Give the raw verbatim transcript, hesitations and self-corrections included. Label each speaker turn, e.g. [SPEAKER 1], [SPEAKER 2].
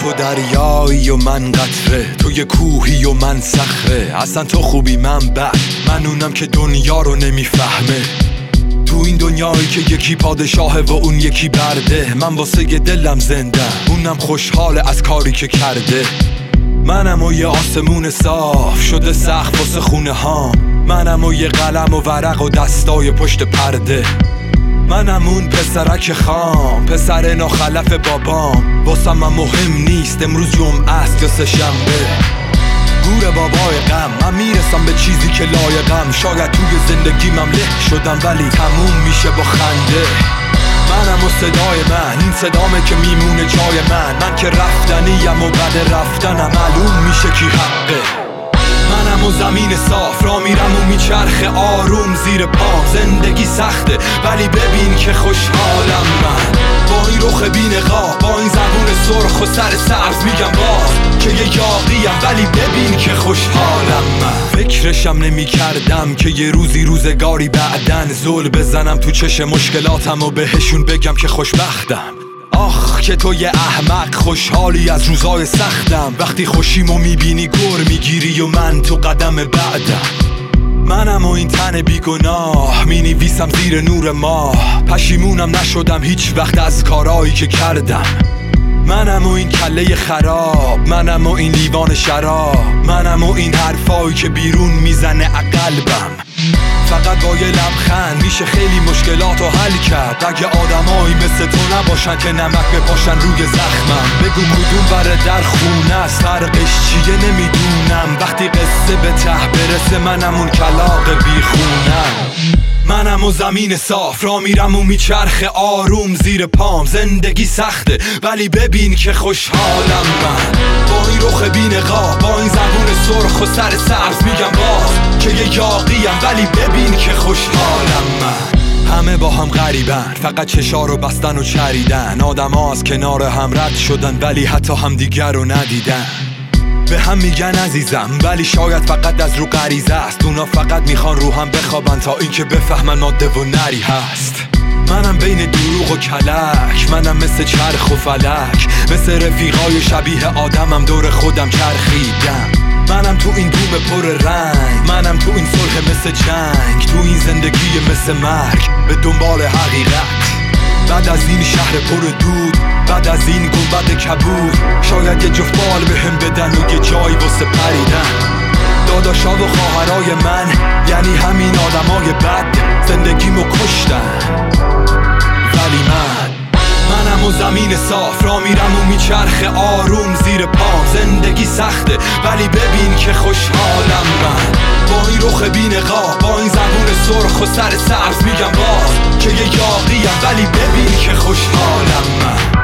[SPEAKER 1] تو دریایی و من قطره، تو یه کوهی و من صخره. اصلا تو خوبی من بد، من اونم که دنیا رو نمیفهمه. تو این دنیایی که یکی پادشاهه و اون یکی برده، من واسه یه دلم زنده، اونم خوشحاله از کاری که کرده. منم و یه آسمون صاف شده سقف واسه خونه هام، منم و یه قلم و ورق و دستای پشت پرده. منم اون پسرک خام، پسر ناخلف بابام. واسم من مهم نیست امروز جمعه است یا سه شنبه. گور بابای غم، من میرسم به چیزی که لایقم. شاید توی زندگیم هم له شدم ولی تموم میشه با خنده. منم و صدای من، این صدامه که میمونه جای من. من که رفتنیم و بعد رفتنم معلوم میشه کی حقه. منم و زمین صاف را میرم و میچرخه آروم زیر پام. زندگی سخته ولی ببین که خوشحالم من. با این رخ بی‌نقاب، با این زبون سرخ و سر سبز میگم باز که یه یاقیم ولی ببین که خوشحالم من. فکرشم نمی کردم که یه روزی روزگاری بعدن زل بزنم تو چش مشکلاتم و بهشون بگم که خوشبختم. آخ که تو یه احمق خوشحالی از روزای سختم. وقتی خوشیمو میبینی گر میگیری و من تو قدم بعدم. منم و این تن بیگناه مینویسم زیر نور ماه. پشیمونم نشدم هیچ وقت از کارایی که کردم. منم و این کله خراب، منم و این لیوان شراب، منم و این حرفایی که بیرون میزنه قلبم. فقط با یه لبخند میشه خیلی مشکلاتو حل کرد. اگه آدمایی مثل تو نباشن که نمک بپاشن روی زخمم. بگو کدوم بره در خونه است، فرقش چیه نمیدونم. وقتی قصه به ته برسه منم اون کلاغ بیخونم. منم و زمین صاف را میرم و میچرخه آروم زیر پام. زندگی سخته ولی ببین که خوشحالم من. با این رخ بی‌نقاب، با این زبون سرخ و سر سبز میگم باز که یه یاقیم ولی ببین که خوشحالم من. همه با هم غریبن، فقط چشا رو بستن و چریدن. آدم ها از کنار هم رد شدن ولی حتی هم دیگر رو ندیدن. به هم میگن عزیزم ولی شاید فقط از رو غریزه است. اونا فقط میخوان رو هم بخوابن تا اینکه بفهمن ماده و نری هست. منم بین دروغ و کلک، منم مثل چرخ و فلک. مثل رفیقای شبیه آدمم دور خودم چرخیدم. منم تو این دوم پر رنگ، منم تو این صلح مثل جنگ. تو این زندگی مثل مرگ به دنبال حقیقت. بعد از این شهر پر دود، بعد از این گنبد کبود، شاید یه جفت بال بهم بدن و یه جایی واسه پریدن. داداشا و خواهرای من یعنی همین آدمای بد زندگیمو کشتن. ولی من منم و زمین صاف را میرم و میچرخه آروم زیر پام. زندگی سخته ولی ببین که خوشحالم من. با این رخ بی‌نقاب، با این زبون سرخ و سر سبز میگم باز که یه یاقیم ولی ببین که خوشحالم من.